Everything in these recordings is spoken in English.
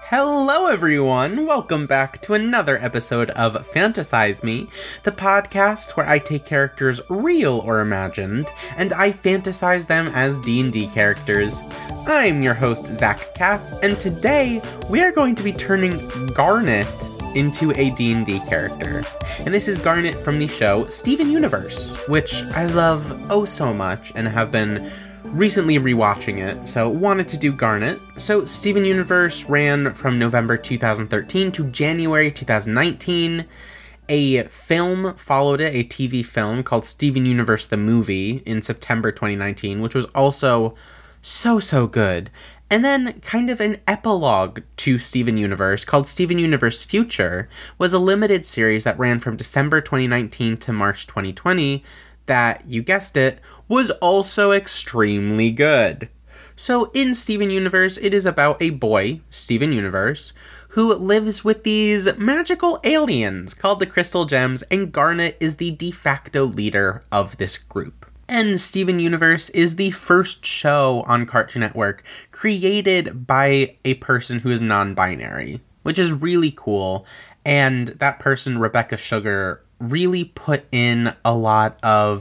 Hello everyone! Welcome back to another episode of Fantasize Me, the podcast where I take characters real or imagined, and I fantasize them as D&D characters. I'm your host, Zach Katz, and today we are going to be turning Garnet into a D&D character. And this is Garnet from the show Steven Universe, which I love oh so much and have been recently rewatching it, so wanted to do Garnet. So Steven Universe ran from November 2013 to January 2019. A film followed it, a TV film called Steven Universe the Movie in September 2019, which was also so good. And then kind of an epilogue to Steven Universe called Steven Universe Future was a limited series that ran from December 2019 to March 2020 that, you guessed it, was also extremely good. So in Steven Universe, it is about a boy, Steven Universe, who lives with these magical aliens called the Crystal Gems, and Garnet is the de facto leader of this group. And Steven Universe is the first show on Cartoon Network created by a person who is non-binary, which is really cool. And that person, Rebecca Sugar, really put in a lot of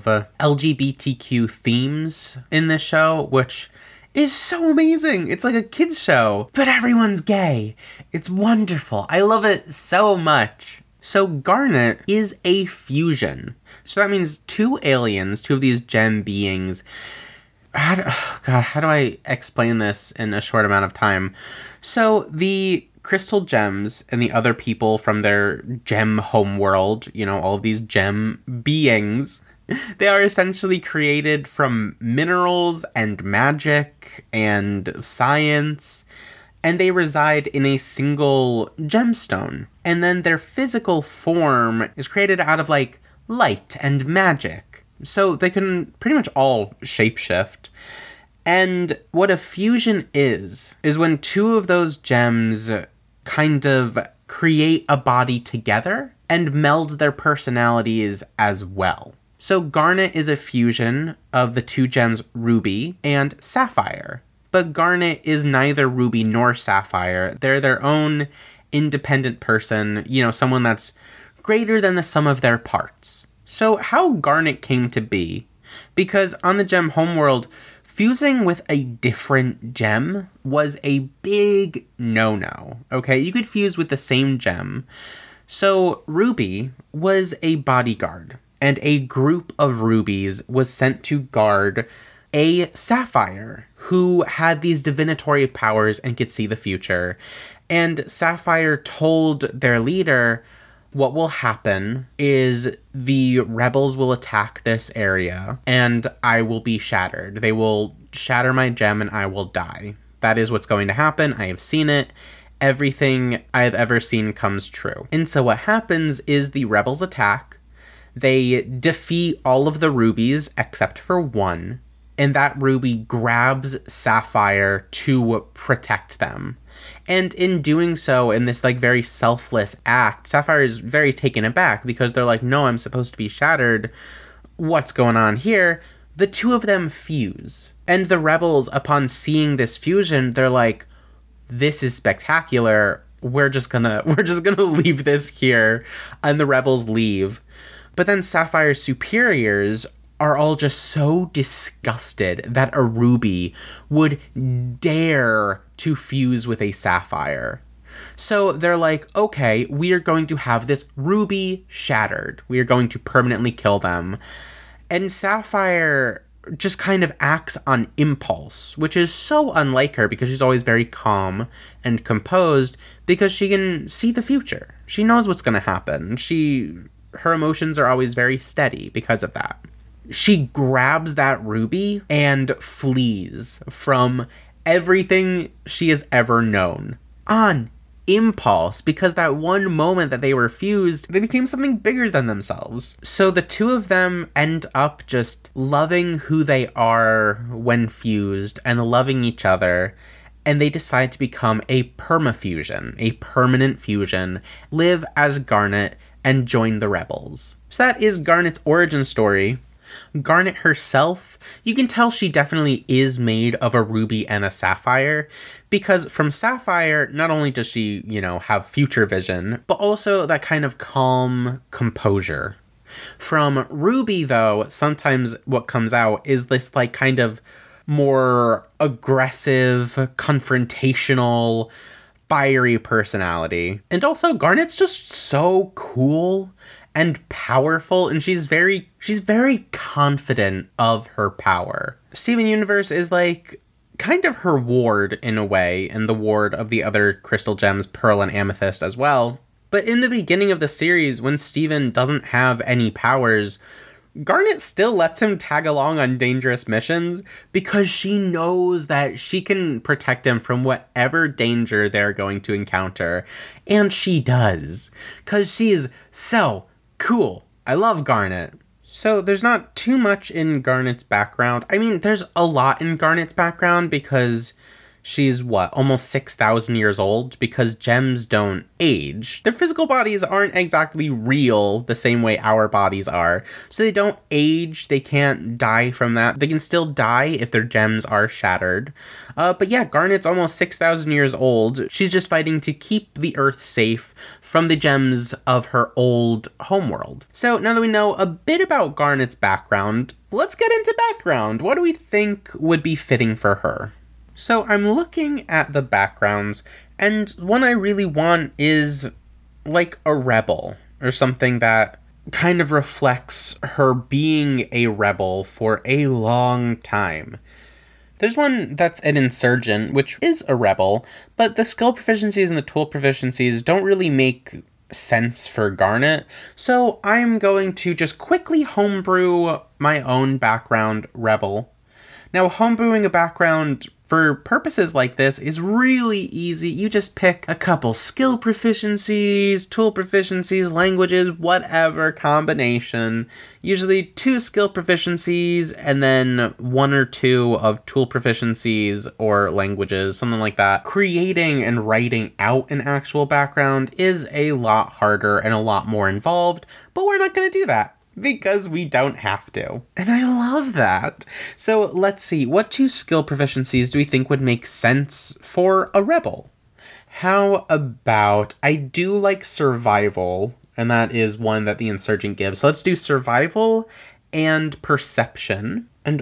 LGBTQ themes in this show, which is so amazing. It's like a kids show, but everyone's gay. It's wonderful. I love it so much. So Garnet is a fusion. So that means two aliens, two of these gem beings. How do I explain this in a short amount of time? So the Crystal Gems and the other people from their gem homeworld, all of these gem beings, they are essentially created from minerals and magic and science, and they reside in a single gemstone. And then their physical form is created out of light and magic. So they can pretty much all shapeshift. And what a fusion is when two of those gems kind of create a body together and meld their personalities as well. So Garnet is a fusion of the two gems Ruby and Sapphire. But Garnet is neither Ruby nor Sapphire. They're their own independent person, someone that's greater than the sum of their parts. So how Garnet came to be, because on the gem homeworld, fusing with a different gem was a big no-no, okay? You could fuse with the same gem. So Ruby was a bodyguard, and a group of rubies was sent to guard a Sapphire who had these divinatory powers and could see the future. And Sapphire told their leader, what will happen is the rebels will attack this area and I will be shattered. They will shatter my gem and I will die. That is what's going to happen. I have seen it. Everything I've ever seen comes true. And so what happens is the rebels attack. They defeat all of the rubies except for one. And that ruby grabs Sapphire to protect them. And in doing so, in this very selfless act, Sapphire is very taken aback because they're like, no, I'm supposed to be shattered. What's going on here? The two of them fuse. And the rebels, upon seeing this fusion, they're like, this is spectacular. We're just gonna leave this here. And the rebels leave. But then Sapphire's superiors are all just so disgusted that a ruby would dare to fuse with a sapphire. So they're like, okay, we are going to have this ruby shattered. We are going to permanently kill them. And Sapphire just kind of acts on impulse, which is so unlike her because she's always very calm and composed because she can see the future. She knows what's going to happen. Her emotions are always very steady because of that. She grabs that ruby and flees from everything she has ever known on impulse, because that one moment that they were fused, they became something bigger than themselves. So the two of them end up just loving who they are when fused and loving each other, and they decide to become a permafusion, a permanent fusion, live as Garnet, and join the rebels. So that is Garnet's origin story. Garnet herself, you can tell she definitely is made of a ruby and a sapphire, because from Sapphire, not only does she, have future vision, but also that kind of calm composure. From Ruby, though, sometimes what comes out is this, kind of more aggressive, confrontational, fiery personality. And also, Garnet's just so cool and powerful, and she's very confident of her power. Steven Universe is kind of her ward in a way, and the ward of the other crystal gems, Pearl and Amethyst as well. But in the beginning of the series, when Steven doesn't have any powers, Garnet still lets him tag along on dangerous missions because she knows that she can protect him from whatever danger they're going to encounter. And she does, because she is so cool. I love Garnet. So there's not too much in Garnet's background. I mean, there's a lot in Garnet's background because she's, almost 6,000 years old, because gems don't age. Their physical bodies aren't exactly real the same way our bodies are. So they don't age, they can't die from that. They can still die if their gems are shattered. But yeah, Garnet's almost 6,000 years old. She's just fighting to keep the Earth safe from the gems of her old homeworld. So now that we know a bit about Garnet's background, let's get into background. What do we think would be fitting for her? So I'm looking at the backgrounds, and one I really want is a rebel, or something that kind of reflects her being a rebel for a long time. There's one that's an insurgent, which is a rebel, but the skill proficiencies and the tool proficiencies don't really make sense for Garnet, so I'm going to just quickly homebrew my own background rebel. Now, homebrewing a background for purposes like this is really easy. You just pick a couple skill proficiencies, tool proficiencies, languages, whatever combination. Usually 2 skill proficiencies and then 1 or 2 of tool proficiencies or languages, something like that. Creating and writing out an actual background is a lot harder and a lot more involved, but we're not going to do that, because we don't have to. And I love that. So let's see, what 2 skill proficiencies do we think would make sense for a rebel? How about, I do like survival, and that is one that the insurgent gives. So let's do survival and perception. And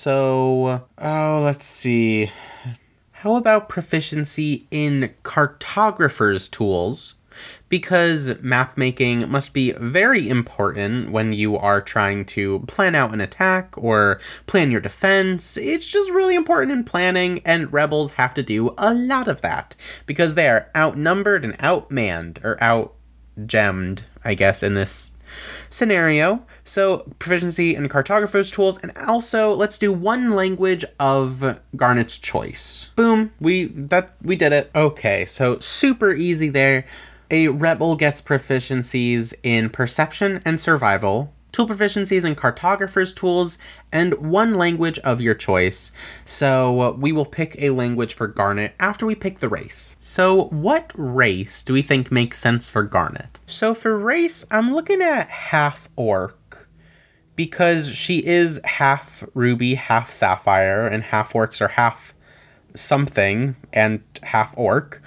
also, let's see, how about proficiency in cartographer's tools? Because map making must be very important when you are trying to plan out an attack or plan your defense. It's just really important in planning, and rebels have to do a lot of that because they are outnumbered and outmanned, or outgemmed, I guess, in this scenario. So proficiency in cartographer's tools, and also let's do 1 language of Garnet's choice. Boom, we did it. Okay, so super easy there. A rebel gets proficiencies in perception and survival, tool proficiencies in cartographer's tools, and 1 language of your choice. So we will pick a language for Garnet after we pick the race. So what race do we think makes sense for Garnet? So for race, I'm looking at half orc, because she is half ruby, half sapphire, and half orcs are half something and half orc.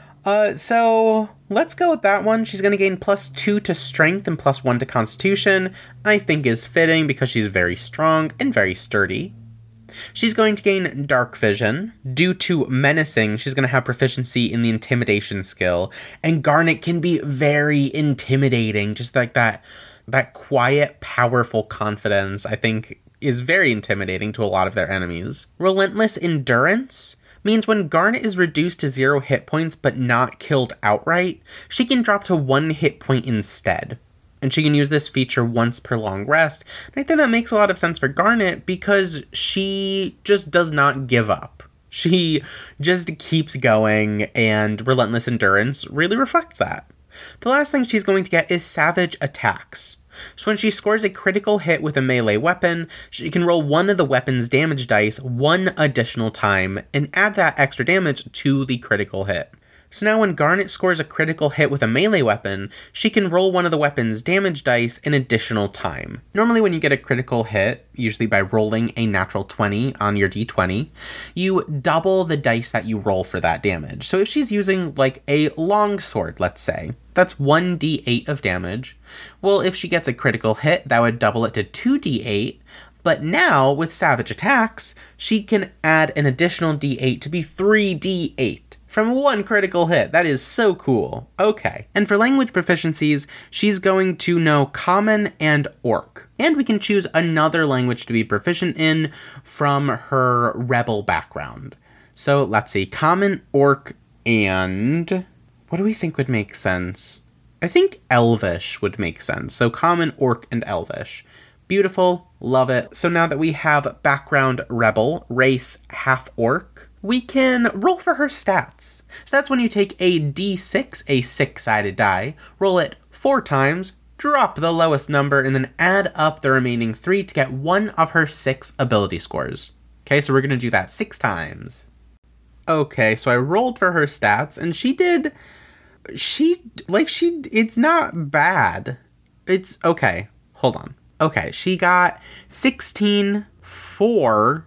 So let's go with that one. She's going to gain +2 to strength and +1 to constitution. I think is fitting because she's very strong and very sturdy. She's going to gain dark vision. Due to menacing, she's going to have proficiency in the intimidation skill. And Garnet can be very intimidating, just like that quiet, powerful confidence, I think, is very intimidating to a lot of their enemies. Relentless endurance means when Garnet is reduced to 0 hit points but not killed outright, she can drop to 1 hit point instead. And she can use this feature once per long rest. And I think that makes a lot of sense for Garnet because she just does not give up. She just keeps going, and Relentless Endurance really reflects that. The last thing she's going to get is Savage Attacks. So when she scores a critical hit with a melee weapon, she can roll 1 of the weapon's damage dice 1 additional time and add that extra damage to the critical hit. So now when Garnet scores a critical hit with a melee weapon, she can roll one of the weapon's damage dice an additional time. Normally when you get a critical hit, usually by rolling a natural 20 on your d20, you double the dice that you roll for that damage. So if she's using like a longsword, let's say, that's 1d8 of damage. Well, if she gets a critical hit, that would double it to 2d8. But now, with Savage Attacks, she can add an additional d8 to be 3d8 from one critical hit. That is so cool. Okay. And for language proficiencies, she's going to know Common and Orc. And we can choose another language to be proficient in from her Rebel background. So let's see. Common, Orc, and... what do we think would make sense? I think Elvish would make sense. So Common, Orc, and Elvish. Beautiful. Love it. So now that we have background Rebel, race half-orc, we can roll for her stats. So that's when you take a d6, a 6-sided die, roll it 4 times, drop the lowest number, and then add up the remaining 3 to get one of her 6 ability scores. Okay, so we're going to do that 6 times. Okay, so I rolled for her stats, and it's not bad. It's, okay, hold on. Okay, she got 16, 4,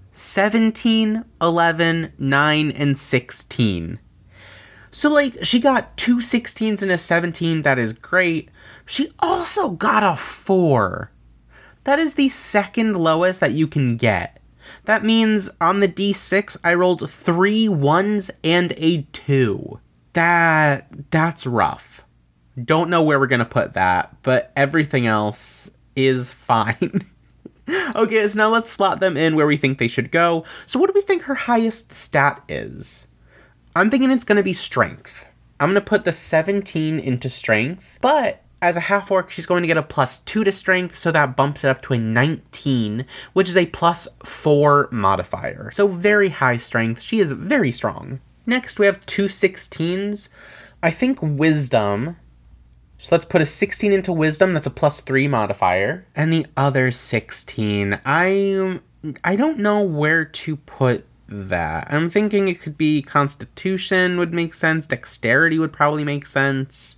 17, 11, 9, and 16. So, like, she got 2 16s and a 17. That is great. She also got a 4. That is the second lowest that you can get. That means on the D6, I rolled 3 1s and a 2. That's rough. Don't know where we're going to put that, but everything else is fine. Okay, so now let's slot them in where we think they should go. So what do we think her highest stat is? I'm thinking it's going to be strength. I'm going to put the 17 into strength, but as a half-orc, she's going to get a +2 to strength, so that bumps it up to a 19, which is a +4 modifier. So very high strength. She is very strong. Next, we have 2 16s. I think wisdom. So let's put a 16 into wisdom. That's a +3 modifier. And the other 16, I don't know where to put that. I'm thinking it could be constitution would make sense. Dexterity would probably make sense.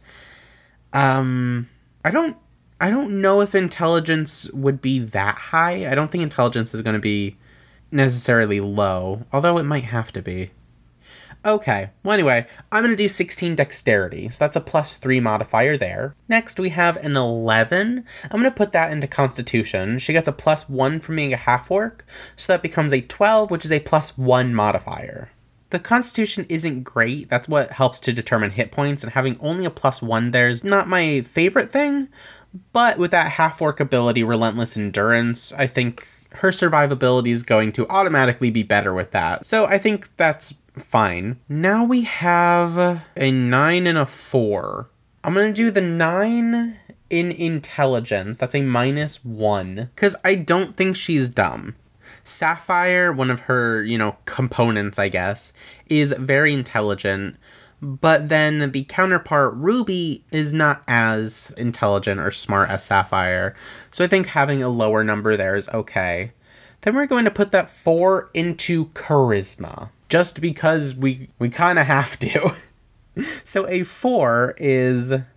I don't know if intelligence would be that high. I don't think intelligence is going to be necessarily low, although it might have to be. Okay, well anyway, I'm going to do 16 dexterity, so that's a +3 modifier there. Next we have an 11. I'm going to put that into constitution. She gets a +1 from being a half-orc, so that becomes a 12, which is a +1 modifier. The constitution isn't great, that's what helps to determine hit points, and having only a +1 there is not my favorite thing, but with that half-orc ability, Relentless Endurance, I think her survivability is going to automatically be better with that. So I think that's fine. Now we have a 9 and a 4. I'm going to do the 9 in intelligence. That's a -1, because I don't think she's dumb. Sapphire, one of her, components, I guess, is very intelligent, but then the counterpart, Ruby, is not as intelligent or smart as Sapphire, so I think having a lower number there is okay. Then we're going to put that 4 into charisma, just because we kind of have to. So a 4 is a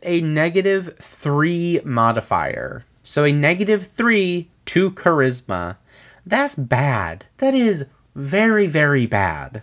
-3 modifier. So a -3 to charisma. That's bad. That is very, very bad.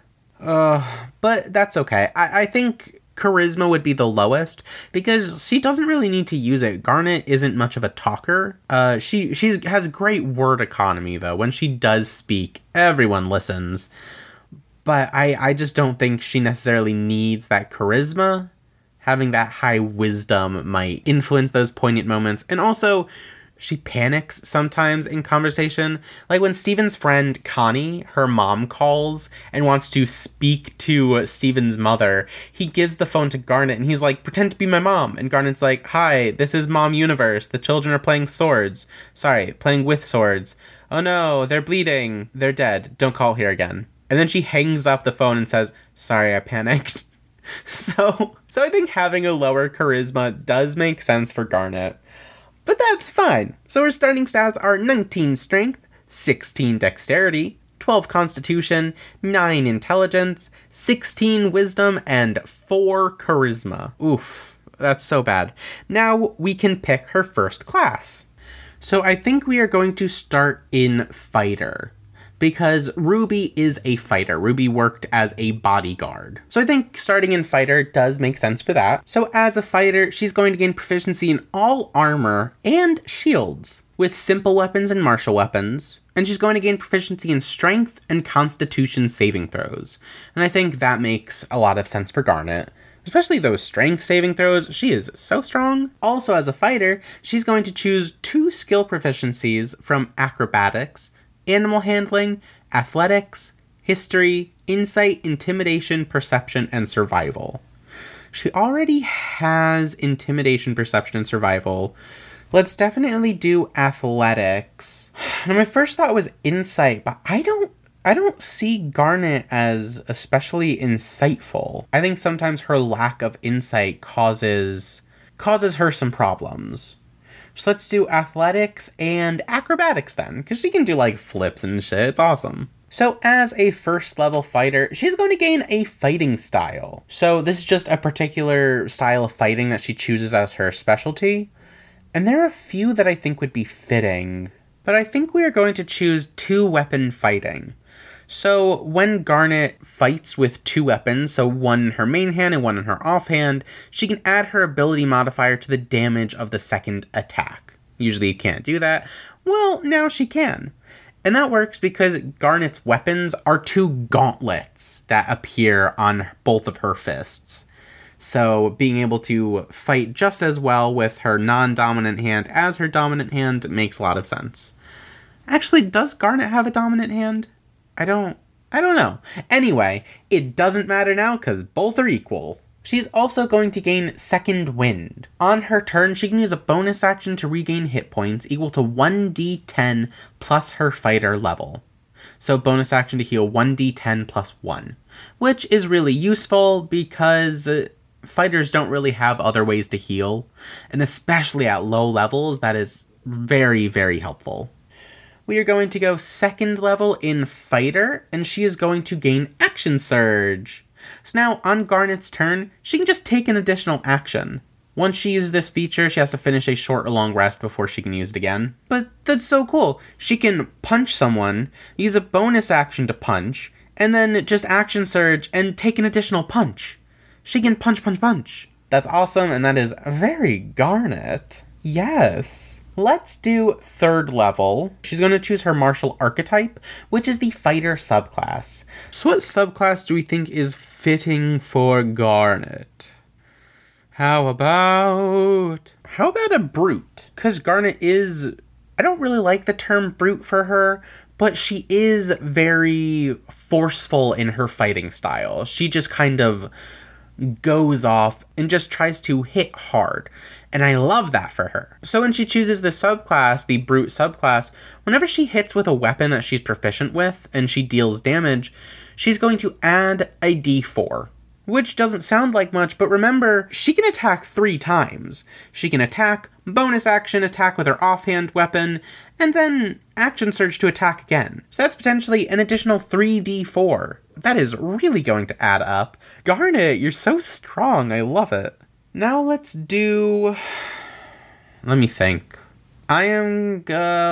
But that's okay. I think charisma would be the lowest, because she doesn't really need to use it. Garnet isn't much of a talker. She has great word economy, though. When she does speak, everyone listens. But I just don't think she necessarily needs that charisma. Having that high wisdom might influence those poignant moments. And also, she panics sometimes in conversation. Like when Steven's friend Connie, her mom, calls and wants to speak to Steven's mother, he gives the phone to Garnet and he's like, "Pretend to be my mom." And Garnet's like, "Hi, this is Mom Universe. The children are playing playing with swords. Oh no, they're bleeding. They're dead. Don't call here again." And then she hangs up the phone and says, "Sorry, I panicked." So I think having a lower charisma does make sense for Garnet. But that's fine. So her starting stats are 19 strength, 16 dexterity, 12 constitution, 9 intelligence, 16 wisdom, and 4 charisma. Oof, that's so bad. Now we can pick her first class. So I think we are going to start in fighter, because Ruby is a fighter. Ruby worked as a bodyguard. So I think starting in fighter does make sense for that. So as a fighter, she's going to gain proficiency in all armor and shields, with simple weapons and martial weapons. And she's going to gain proficiency in strength and constitution saving throws. And I think that makes a lot of sense for Garnet. Especially those strength saving throws, she is so strong. Also as a fighter, she's going to choose 2 skill proficiencies from acrobatics, animal handling, athletics, history, insight, intimidation, perception, and survival. She already has intimidation, perception, and survival. Let's definitely do athletics. Now my first thought was insight, but I don't see Garnet as especially insightful. I think sometimes her lack of insight causes her some problems. So let's do athletics and acrobatics then, because she can do like flips and shit. It's awesome. So as a first level fighter, she's going to gain a fighting style. So this is just a particular style of fighting that she chooses as her specialty. And there are a few that I think would be fitting, but I think we are going to choose 2-weapon fighting. So when Garnet fights with 2 weapons, so one in her main hand and one in her offhand, she can add her ability modifier to the damage of the second attack. Usually you can't do that. Well, now she can. And that works because Garnet's weapons are 2 gauntlets that appear on both of her fists. So being able to fight just as well with her non-dominant hand as her dominant hand makes a lot of sense. Actually, does Garnet have a dominant hand? I don't know. Anyway, it doesn't matter now because both are equal. She's also going to gain Second Wind. On her turn, she can use a bonus action to regain hit points equal to 1d10 plus her fighter level. So bonus action to heal 1d10 plus 1, which is really useful because fighters don't really have other ways to heal, and especially at low levels, that is very, very helpful. We are going to go second level in fighter, and she is going to gain action surge. So now on Garnet's turn, she can just take an additional action. Once she uses this feature, she has to finish a short or long rest before she can use it again. But that's so cool. She can punch someone, use a bonus action to punch, and then just action surge and take an additional punch. She can punch, punch, punch. That's awesome, and that is very Garnet. Yes. Let's do third level. She's going to choose her martial archetype, which is the fighter subclass. So what subclass do we think is fitting for Garnet? How about a brute? Because Garnet is... I don't really like the term brute for her, but she is very forceful in her fighting style. She just kind of goes off and just tries to hit hard. And I love that for her. So when she chooses the subclass, the brute subclass, whenever she hits with a weapon that she's proficient with and she deals damage, she's going to add a d4. Which doesn't sound like much, but remember, she can attack 3 times. She can attack, bonus action attack with her offhand weapon, and then action surge to attack again. So that's potentially an additional 3d4. That is really going to add up. Garnet, you're so strong. I love it. Now let's do... Let me think. I am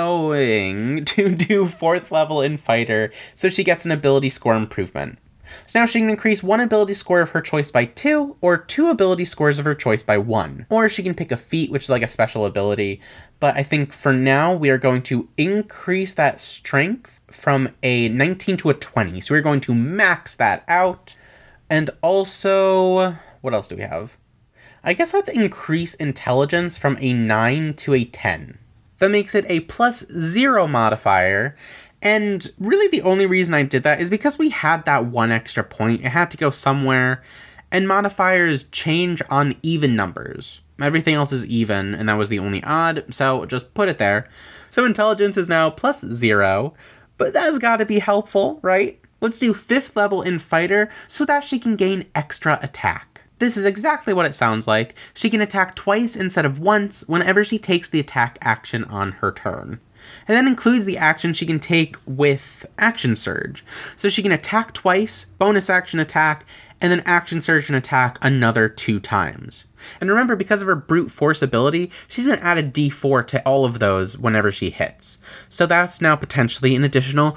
going to do 4th level in fighter, so she gets an ability score improvement. So now she can increase 1 ability score of her choice by 2, or 2 ability scores of her choice by 1. Or she can pick a feat, which is like a special ability. But I think for now, we are going to increase that strength from a 19 to a 20. So we're going to max that out. And also, what else do we have? I guess let's increase intelligence from a 9 to a 10. That makes it a +0 modifier. And really the only reason I did that is because we had that 1 extra point. It had to go somewhere. And modifiers change on even numbers. Everything else is even, and that was the only odd, so just put it there. So intelligence is now +0, but that's gotta be helpful, right? Let's do 5th level in fighter so that she can gain extra attack. This is exactly what it sounds like. She can attack twice instead of once whenever she takes the attack action on her turn. And that includes the action she can take with Action Surge. So she can attack twice, bonus action attack, and then Action Surge and attack another 2 times. And remember, because of her Brute Force ability, she's going to add a d4 to all of those whenever she hits. So that's now potentially an additional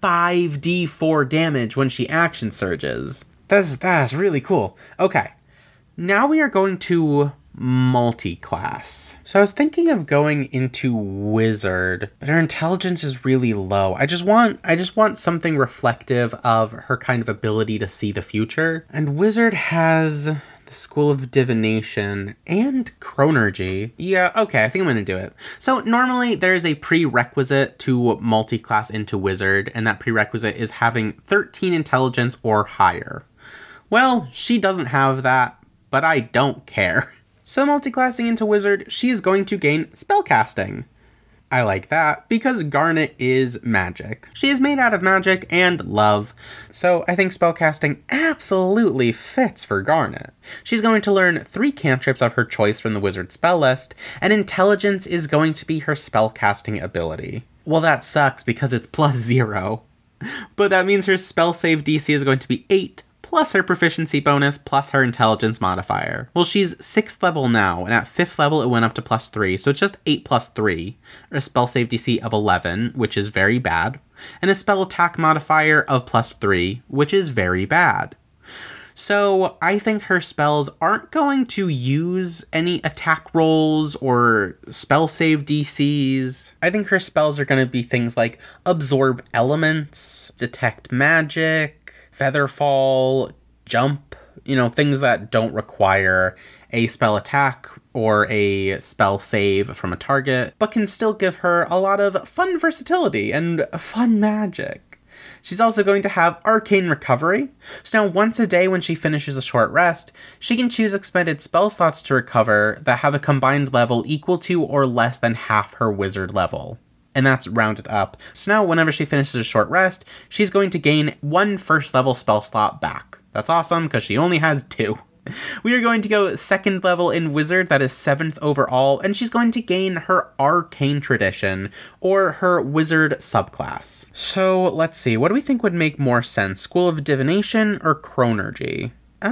5d4 damage when she Action Surges. That's really cool. Okay, now we are going to multi-class. So I was thinking of going into Wizard, but her intelligence is really low. I just want something reflective of her kind of ability to see the future. And Wizard has the School of Divination and Chronergy. Yeah, okay, I think I'm gonna do it. So normally there's a prerequisite to multi-class into Wizard, and that prerequisite is having 13 intelligence or higher. Well, she doesn't have that, but I don't care. So multiclassing into Wizard, she is going to gain Spellcasting. I like that because Garnet is magic. She is made out of magic and love, so I think Spellcasting absolutely fits for Garnet. She's going to learn 3 cantrips of her choice from the Wizard spell list, and Intelligence is going to be her spellcasting ability. Well, that sucks because it's +0, but that means her spell save DC is going to be 8, plus her proficiency bonus, plus her intelligence modifier. Well, she's 6th level now, and at 5th level it went up to +3, so it's just 8 plus 3, or a spell save DC of 11, which is very bad, and a spell attack modifier of +3, which is very bad. So I think her spells aren't going to use any attack rolls or spell save DCs. I think her spells are going to be things like Absorb Elements, Detect Magic, Featherfall, Jump, things that don't require a spell attack or a spell save from a target, but can still give her a lot of fun versatility and fun magic. She's also going to have Arcane Recovery, so now once a day when she finishes a short rest, she can choose expended spell slots to recover that have a combined level equal to or less than half her wizard level. And that's rounded up. So now whenever she finishes a short rest, she's going to gain 1 first level spell slot back. That's awesome, because she only has 2. We are going to go 2nd level in Wizard, that is 7th overall, and she's going to gain her Arcane Tradition, or her Wizard subclass. So let's see, what do we think would make more sense? School of Divination or Chronergy?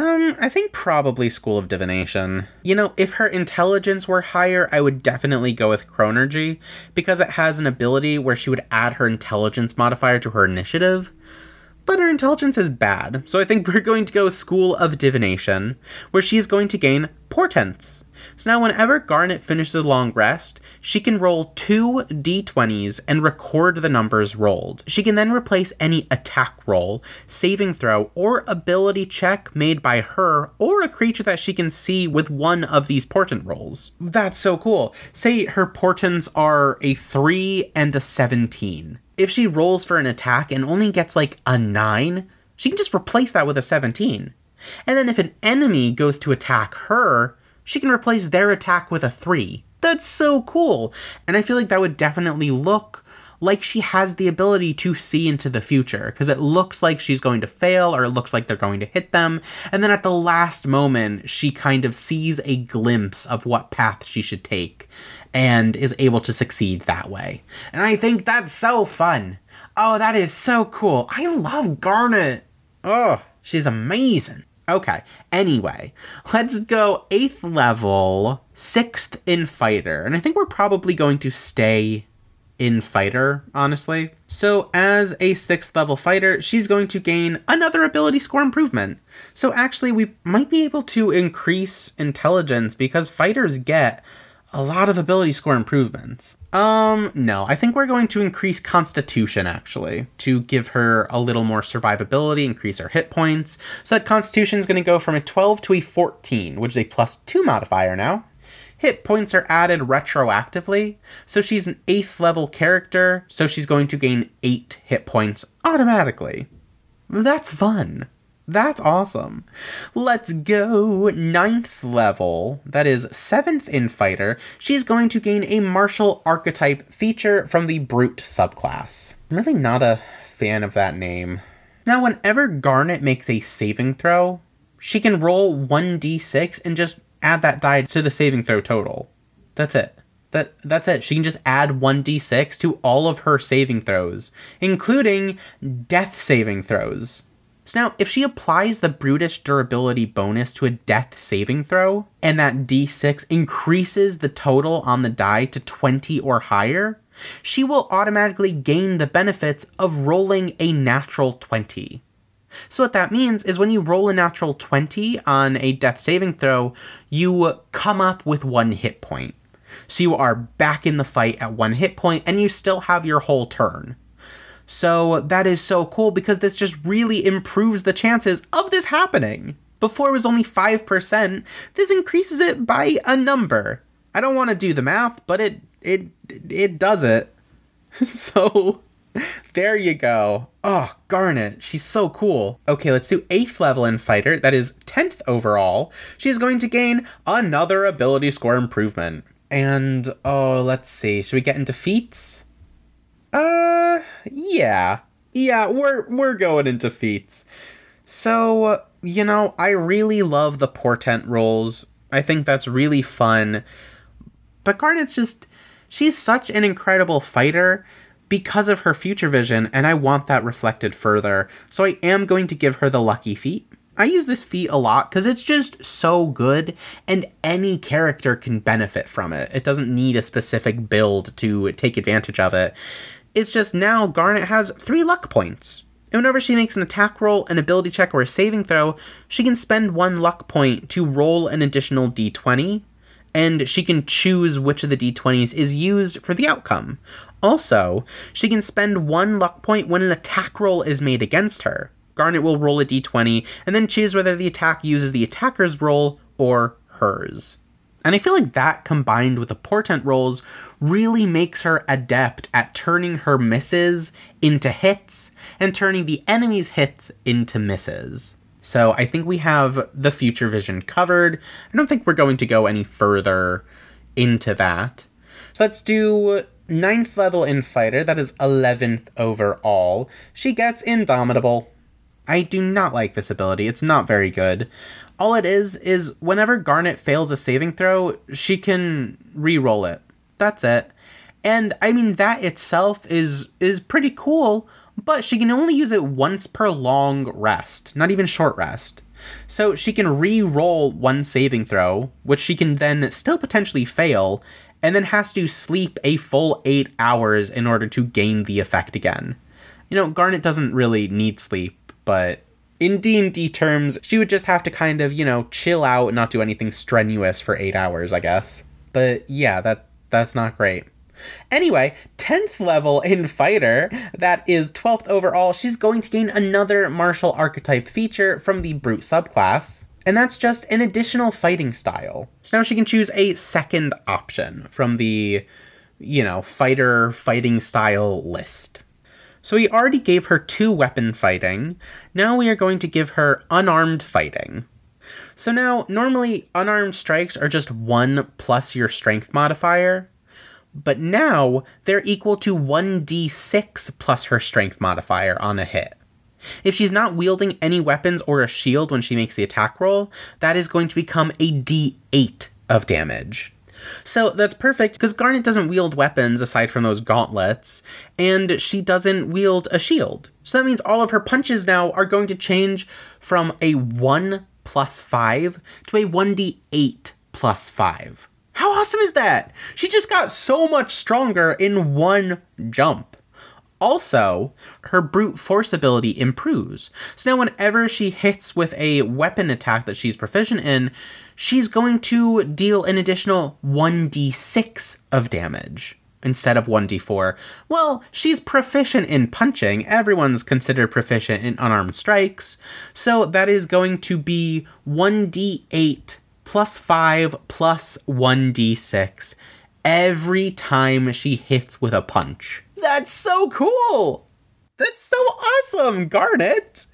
I think probably School of Divination. If her intelligence were higher, I would definitely go with Chronergy, because it has an ability where she would add her intelligence modifier to her initiative. But her intelligence is bad, so I think we're going to go School of Divination, where she's going to gain Portents. So now whenever Garnet finishes a long rest, she can roll 2 d20s and record the numbers rolled. She can then replace any attack roll, saving throw, or ability check made by her or a creature that she can see with one of these portent rolls. That's so cool. Say her portents are a 3 and a 17. If she rolls for an attack and only gets like a 9, she can just replace that with a 17. And then if an enemy goes to attack her, she can replace their attack with a 3. That's so cool. And I feel like that would definitely look like she has the ability to see into the future, because it looks like she's going to fail, or it looks like they're going to hit them. And then at the last moment, she kind of sees a glimpse of what path she should take and is able to succeed that way. And I think that's so fun. Oh, that is so cool. I love Garnet. Oh, she's amazing. Okay, anyway, let's go 8th level, 6th in Fighter. And I think we're probably going to stay in Fighter, honestly. So as a 6th level fighter, she's going to gain another ability score improvement. So actually, we might be able to increase intelligence because fighters get a lot of ability score improvements. No, I think we're going to increase Constitution, actually, to give her a little more survivability, increase her hit points. So that Constitution is going to go from a 12 to a 14, which is a +2 modifier now. Hit points are added retroactively, so she's an 8th level character, so she's going to gain 8 hit points automatically. That's fun. That's awesome. Let's go 9th level, that is 7th in Fighter. She's going to gain a martial archetype feature from the Brute subclass. I'm really not a fan of that name. Now, whenever Garnet makes a saving throw, she can roll 1d6 and just add that die to the saving throw total. That's it. That's it. She can just add 1d6 to all of her saving throws, including death saving throws. So now, if she applies the brutish durability bonus to a death saving throw, and that d6 increases the total on the die to 20 or higher, she will automatically gain the benefits of rolling a natural 20. So what that means is when you roll a natural 20 on a death saving throw, you come up with 1 hit point. So you are back in the fight at 1 hit point, and you still have your whole turn. So that is so cool because this just really improves the chances of this happening. Before it was only 5%, this increases it by a number. I don't want to do the math, but it does it. So there you go. Oh, Garnet, she's so cool. Okay, let's do 8th level in Fighter, that is 10th overall. She's going to gain another ability score improvement. And, let's see, should we get into feats? Yeah, we're going into feats. So, I really love the portent rolls. I think that's really fun. But Garnet's she's such an incredible fighter because of her future vision, and I want that reflected further. So I am going to give her the lucky feat. I use this feat a lot because it's just so good, and any character can benefit from it. It doesn't need a specific build to take advantage of it. It's just now Garnet has 3 luck points. And whenever she makes an attack roll, an ability check, or a saving throw, she can spend 1 luck point to roll an additional d20, and she can choose which of the d20s is used for the outcome. Also, she can spend 1 luck point when an attack roll is made against her. Garnet will roll a d20, and then choose whether the attack uses the attacker's roll or hers. And I feel like that, combined with the portent rolls, really makes her adept at turning her misses into hits, and turning the enemy's hits into misses. So I think we have the future vision covered. I don't think we're going to go any further into that. So let's do 9th level in Fighter, that is 11th overall. She gets Indomitable. I do not like this ability, it's not very good. All it is whenever Garnet fails a saving throw, she can re-roll it. That's it. And I mean, that itself is pretty cool, but she can only use it once per long rest, not even short rest. So she can re-roll 1 saving throw, which she can then still potentially fail, and then has to sleep a full 8 hours in order to gain the effect again. Garnet doesn't really need sleep, but in D&D terms, she would just have to kind of, chill out and not do anything strenuous for 8 hours, I guess. But yeah, that's not great. Anyway, 10th level in Fighter, that is 12th overall, she's going to gain another martial archetype feature from the Brute subclass, and that's just an additional fighting style. So now she can choose a second option from the, fighter fighting style list. So we already gave her 2 weapon fighting, now we are going to give her unarmed fighting. So now, normally unarmed strikes are just 1 plus your strength modifier, but now they're equal to 1d6 plus her strength modifier on a hit. If she's not wielding any weapons or a shield when she makes the attack roll, that is going to become a d8 of damage. So that's perfect because Garnet doesn't wield weapons aside from those gauntlets, and she doesn't wield a shield. So that means all of her punches now are going to change from a 1 plus 5 to a 1d8 plus 5. How awesome is that? She just got so much stronger in 1 jump. Also, her brute force ability improves. So now whenever she hits with a weapon attack that she's proficient in, she's going to deal an additional 1d6 of damage instead of 1d4. Well, she's proficient in punching. Everyone's considered proficient in unarmed strikes. So that is going to be 1d8 plus 5 plus 1d6 every time she hits with a punch. That's so cool! That's so awesome, Garnet!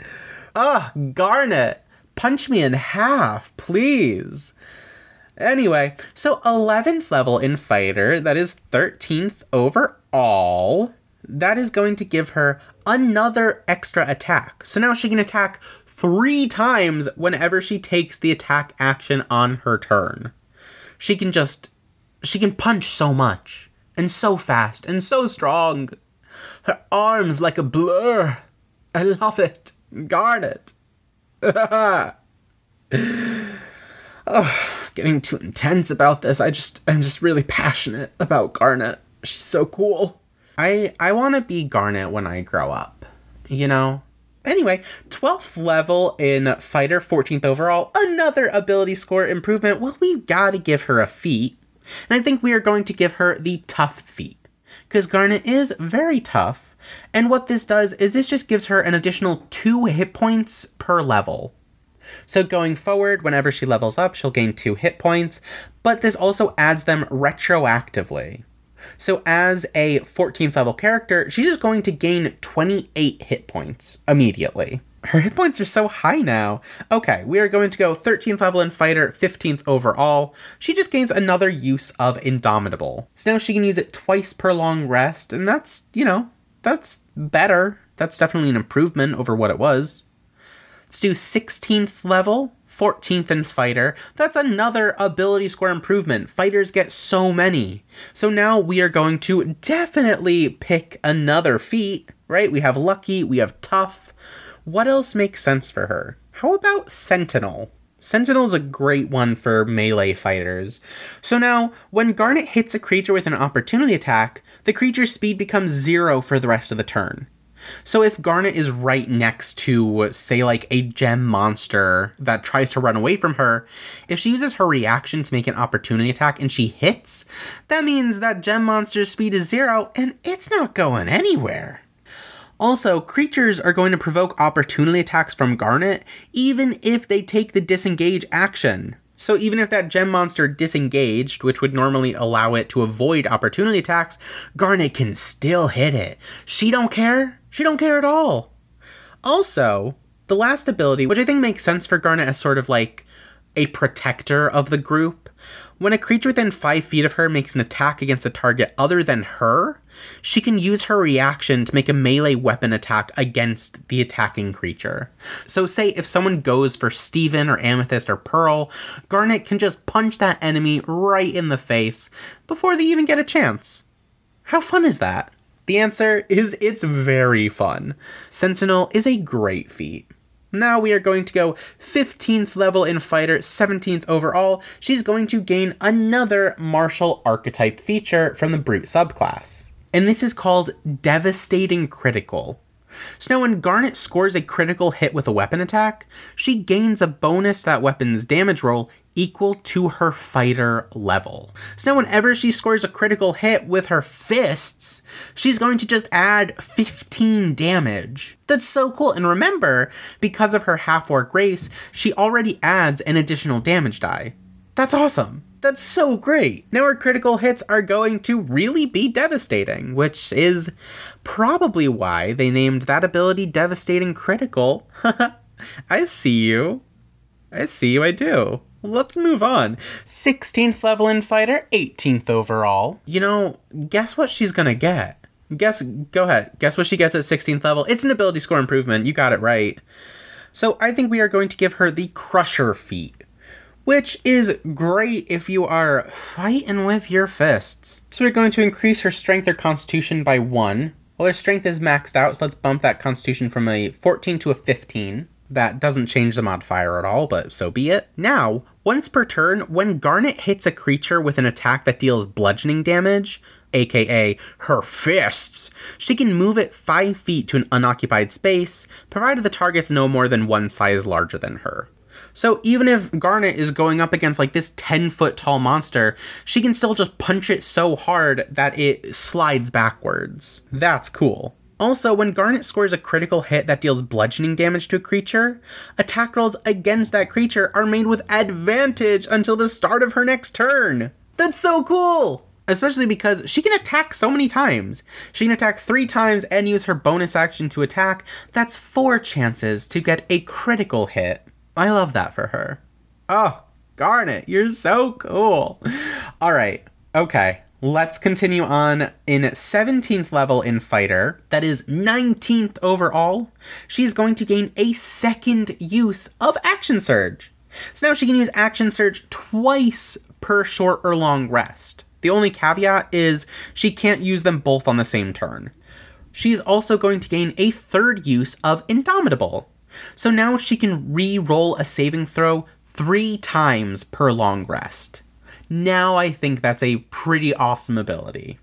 Garnet, punch me in half, please. Anyway, so 11th level in Fighter, that is 13th overall, that is going to give her another extra attack. So now she can attack 3 times whenever she takes the attack action on her turn. She can just She can punch so much, and so fast, and so strong. Her arms like a blur. I love it. Garnet. Oh, getting too intense about this. I'm just really passionate about Garnet. She's so cool. I want to be Garnet when I grow up, you know? Anyway, 12th level in Fighter, 14th overall, another ability score improvement. Well, we've got to give her a feat, and I think we are going to give her the tough feat, because Garnet is very tough, and what this does is this just gives her an additional 2 hit points per level. So going forward, whenever she levels up, she'll gain 2 hit points, but this also adds them retroactively. So as a 14th level character, she's just going to gain 28 hit points immediately. Her hit points are so high now. Okay, we are going to go 13th level in Fighter, 15th overall. She just gains another use of Indomitable. So now she can use it twice per long rest, and that's, that's better. That's definitely an improvement over what it was. Let's do 16th level, 14th in Fighter. That's another ability score improvement. Fighters get so many. So now we are going to definitely pick another feat, right? We have Lucky, we have Tough. What else makes sense for her? How about Sentinel? Sentinel's a great one for melee fighters. So now, when Garnet hits a creature with an opportunity attack, the creature's speed becomes 0 for the rest of the turn. So if Garnet is right next to, say, like a gem monster that tries to run away from her, if she uses her reaction to make an opportunity attack and she hits, that means that gem monster's speed is 0 and it's not going anywhere. Also, creatures are going to provoke opportunity attacks from Garnet even if they take the disengage action. So even if that gem monster disengaged, which would normally allow it to avoid opportunity attacks, Garnet can still hit it. She don't care. She don't care at all. Also, the last ability, which I think makes sense for Garnet as sort of like a protector of the group, when a creature within 5 feet of her makes an attack against a target other than her, she can use her reaction to make a melee weapon attack against the attacking creature. So say if someone goes for Steven or Amethyst or Pearl, Garnet can just punch that enemy right in the face before they even get a chance. How fun is that? The answer is it's very fun. Sentinel is a great feat. Now we are going to go 15th level in Fighter, 17th overall. She's going to gain another martial archetype feature from the Brute subclass. And this is called Devastating Critical. So now when Garnet scores a critical hit with a weapon attack, she gains a bonus to that weapon's damage roll equal to her fighter level. So now whenever she scores a critical hit with her fists, she's going to just add 15 damage. That's so cool. And remember, because of her half-orc race, she already adds an additional damage die. That's awesome. That's so great. Now her critical hits are going to really be devastating, which is probably why they named that ability Devastating Critical. I see you. I do. Let's move on. 16th level in Fighter, 18th overall. Guess what she's gonna get? Go ahead. Guess what she gets at 16th level? It's an ability score improvement. You got it right. So I think we are going to give her the Crusher feat, which is great if you are fighting with your fists. So we're going to increase her strength or constitution by 1. Well, her strength is maxed out, so let's bump that constitution from a 14 to a 15. That doesn't change the modifier at all, but so be it. Now, once per turn, when Garnet hits a creature with an attack that deals bludgeoning damage, aka her fists, she can move it 5 feet to an unoccupied space, provided the target's no more than 1 size larger than her. So even if Garnet is going up against like this 10-foot tall monster, she can still just punch it so hard that it slides backwards. That's cool. Also, when Garnet scores a critical hit that deals bludgeoning damage to a creature, attack rolls against that creature are made with advantage until the start of her next turn. That's so cool! Especially because she can attack so many times. She can attack 3 times and use her bonus action to attack. That's 4 chances to get a critical hit. I love that for her. Oh, Garnet, you're so cool. All right, okay. Let's continue on. In 17th level in Fighter, that is 19th overall, she's going to gain a second use of Action Surge. So now she can use Action Surge twice per short or long rest. The only caveat is she can't use them both on the same turn. She's also going to gain a third use of Indomitable. So now she can re-roll a saving throw 3 times per long rest. Now I think that's a pretty awesome ability.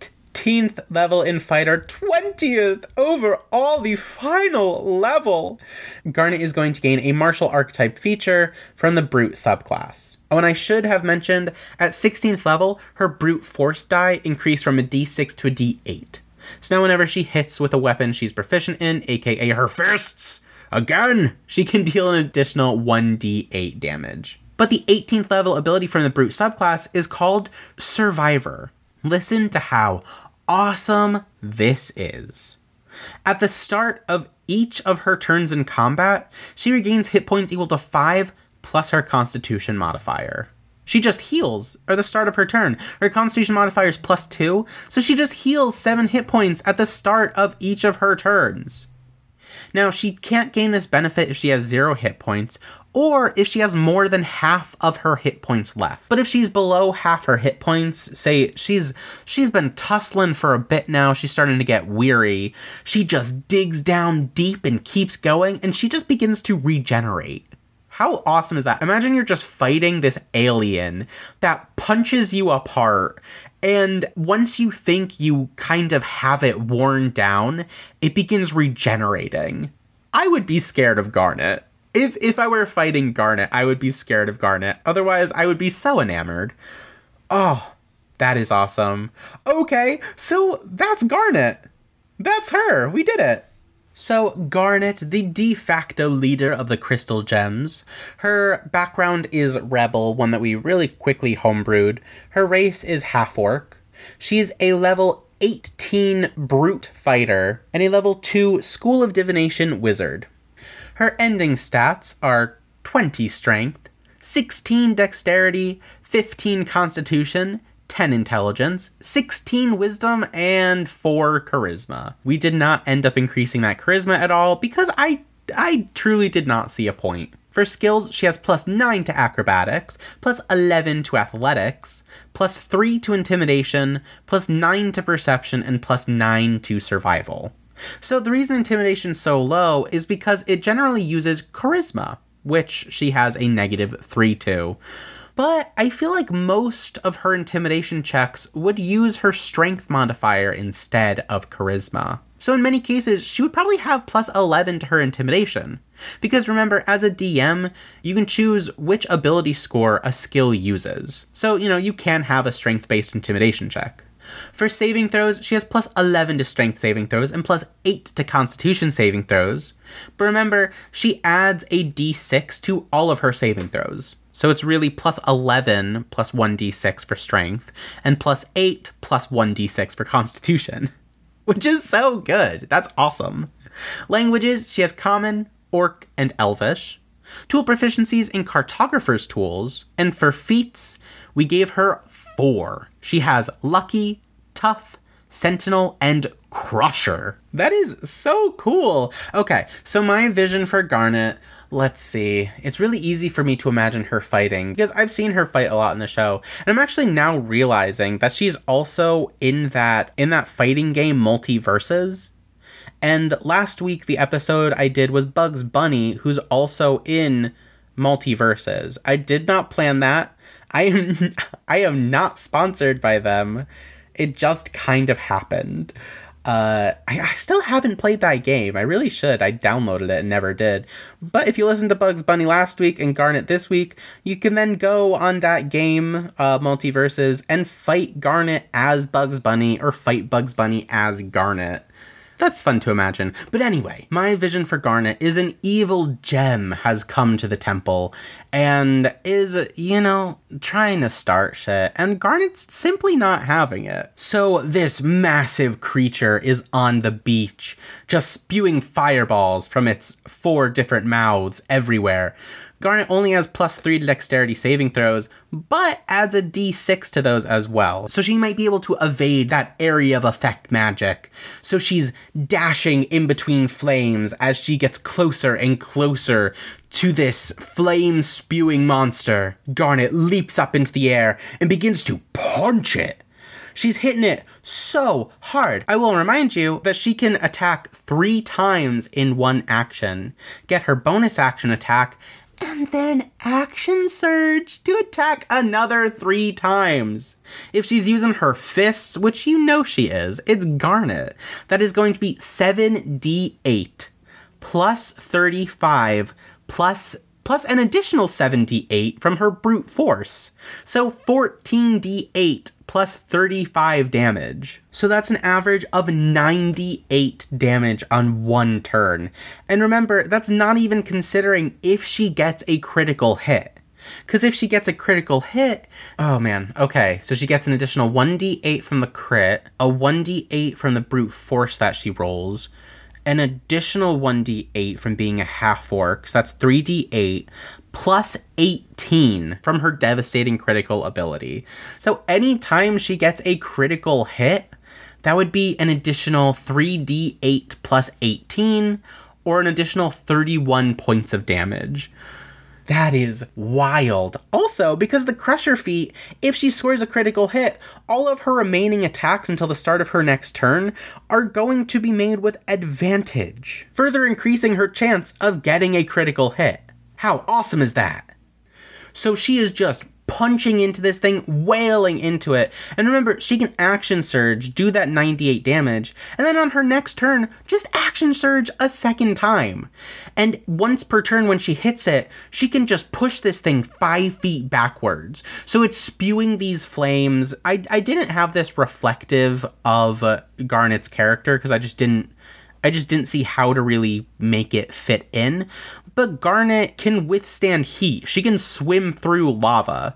18th level in Fighter, 20th overall, the final level. Garnet is going to gain a martial archetype feature from the Brute subclass. Oh, and I should have mentioned, at 16th level, her Brute Force die increased from a D6 to a D8. So now whenever she hits with a weapon she's proficient in, aka her fists, again, she can deal an additional 1d8 damage. But the 18th level ability from the Brute subclass is called Survivor. Listen to how awesome this is. At the start of each of her turns in combat, she regains hit points equal to 5 plus her Constitution modifier. She just heals at the start of her turn. Her Constitution modifier is +2, so she just heals 7 hit points at the start of each of her turns. Now, she can't gain this benefit if she has 0 hit points, or if she has more than half of her hit points left. But if she's below half her hit points, say she's been tussling for a bit now, she's starting to get weary, she just digs down deep and keeps going, and she just begins to regenerate. How awesome is that? Imagine you're just fighting this alien that punches you apart, and once you think you kind of have it worn down, it begins regenerating. I would be scared of Garnet. If I were fighting Garnet, I would be scared of Garnet. Otherwise, I would be so enamored. Oh, that is awesome. Okay, so that's Garnet. That's her. We did it. So, Garnet, the de facto leader of the Crystal Gems. Her background is Rebel, one that we really quickly homebrewed. Her race is half-orc. She's a level 18 Brute Fighter and a level 2 School of Divination Wizard. Her ending stats are 20 Strength, 16 Dexterity, 15 Constitution, 10 Intelligence, 16 Wisdom, and 4 Charisma. We did not end up increasing that Charisma at all because I truly did not see a point. For skills, she has +9 to Acrobatics, +11 to Athletics, +3 to Intimidation, +9 to Perception, and +9 to Survival. So the reason Intimidation's so low is because it generally uses Charisma, which she has a -3 to. But I feel like most of her Intimidation checks would use her Strength modifier instead of Charisma. So in many cases, she would probably have +11 to her Intimidation. Because remember, as a DM, you can choose which ability score a skill uses. So, you can have a Strength-based Intimidation check. For saving throws, she has +11 to Strength saving throws and +8 to Constitution saving throws. But remember, she adds a D6 to all of her saving throws. So it's really +11 plus 1d6 for Strength, and +8 plus 1d6 for Constitution. Which is so good. That's awesome. Languages, she has Common, Orc, and Elvish. Tool proficiencies in Cartographer's tools. And for feats, we gave her 4. She has Lucky, Tough, Sentinel, and Crusher. That is so cool. Okay, so my vision for Garnet, let's see. It's really easy for me to imagine her fighting because I've seen her fight a lot in the show. And I'm actually now realizing that she's also in that fighting game Multiverses. And last week, the episode I did was Bugs Bunny, who's also in Multiverses. I did not plan that. I am not sponsored by them. It just kind of happened. I still haven't played that game. I really should. I downloaded it and never did. But if you listened to Bugs Bunny last week and Garnet this week, you can then go on that game, Multiverses, and fight Garnet as Bugs Bunny or fight Bugs Bunny as Garnet. That's fun to imagine. But anyway, my vision for Garnet is an evil gem has come to the temple and is, trying to start shit. And Garnet's simply not having it. So this massive creature is on the beach, just spewing fireballs from its 4 different mouths everywhere. Garnet only has +3 to Dexterity saving throws, but adds a D6 to those as well. So she might be able to evade that area of effect magic. So she's dashing in between flames as she gets closer and closer to this flame-spewing monster, Garnet leaps up into the air and begins to punch it. She's hitting it so hard. I will remind you that she can attack 3 times in one action, get her bonus action attack, and then action surge to attack another 3 times. If she's using her fists, which you know she is, it's Garnet. That is going to be 7d8 plus 35 plus an additional 7d8 from her brute force. So 14d8 plus 35 damage. So that's an average of 98 damage on one turn. And remember, that's not even considering if she gets a critical hit. Because if she gets a critical hit, oh man, okay, so she gets an additional 1d8 from the crit, a 1d8 from the brute force that she rolls, an additional 1d8 from being a half-orc, so that's 3d8, plus 18 from her devastating critical ability. So anytime she gets a critical hit, that would be an additional 3d8 plus 18, or an additional 31 points of damage. That is wild. Also, because the Crusher feat, if she scores a critical hit, all of her remaining attacks until the start of her next turn are going to be made with advantage, further increasing her chance of getting a critical hit. How awesome is that? So she is just punching into this thing, wailing into it. And remember, she can action surge, do that 98 damage, and then on her next turn, just action surge a second time. And once per turn when she hits it, she can just push this thing 5 feet backwards. So it's spewing these flames. I didn't have this reflective of Garnet's character because I just didn't see how to really make it fit in. But Garnet can withstand heat. She can swim through lava.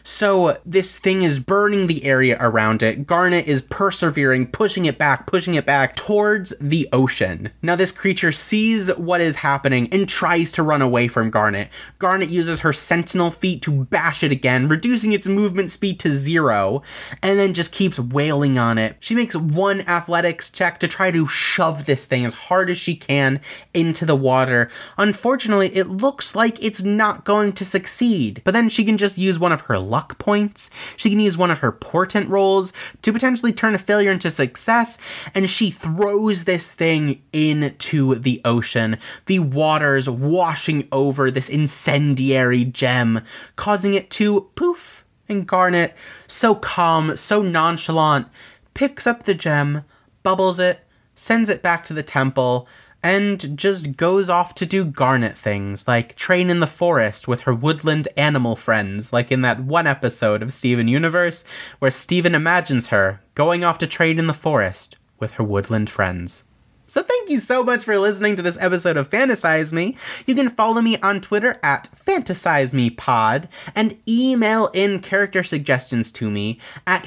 So this thing is burning the area around it. Garnet is persevering, pushing it back towards the ocean. Now this creature sees what is happening and tries to run away from Garnet. Garnet uses her sentinel feat to bash it again, reducing its movement speed to 0, and then just keeps wailing on it. She makes one athletics check to try to shove this thing as hard as she can into the water. Unfortunately, it looks like it's not going to succeed, but then she can just use one of her luck points. She can use one of her portent rolls to potentially turn a failure into success, and she throws this thing into the ocean. The waters washing over this incendiary gem, causing it to poof. And Garnet, so calm, so nonchalant, picks up the gem, bubbles it, sends it back to the temple, and just goes off to do Garnet things, like train in the forest with her woodland animal friends, like in that one episode of Steven Universe, where Steven imagines her going off to train in the forest with her woodland friends. So thank you so much for listening to this episode of Fantasize Me. You can follow me on Twitter at FantasizeMePod and email in character suggestions to me at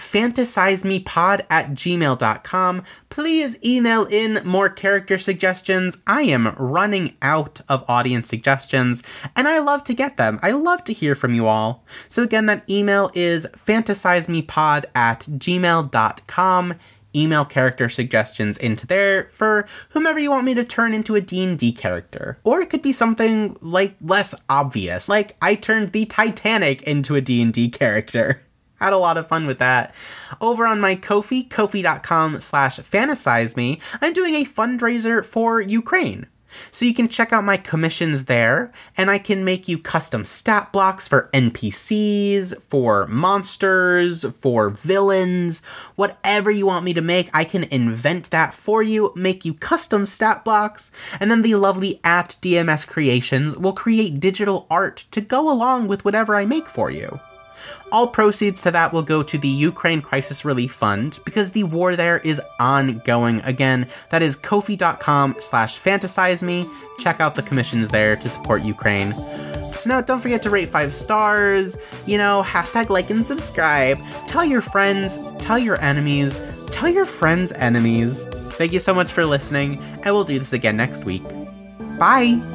fantasizemepod@gmail.com. Please email in more character suggestions. I am running out of audience suggestions, and I love to get them. I love to hear from you all. So again, that email is fantasizemepod@gmail.com. Email character suggestions into there for whomever you want me to turn into a D&D character. Or it could be something like less obvious, like I turned the Titanic into a D&D character. Had a lot of fun with that. Over on my Ko-fi, kofi.com/fantasizeme, I'm doing a fundraiser for Ukraine. So you can check out my commissions there, and I can make you custom stat blocks for NPCs, for monsters, for villains, whatever you want me to make. I can invent that for you, make you custom stat blocks, and then the lovely @DMS Creations will create digital art to go along with whatever I make for you. All proceeds to that will go to the Ukraine Crisis Relief Fund, because the war there is ongoing. Again, that is kofi.com/fantasizeme. Check out the commissions there to support Ukraine. So now don't forget to rate 5 stars, hashtag like and subscribe. Tell your friends, tell your enemies, tell your friends' enemies. Thank you so much for listening, and we'll do this again next week. Bye!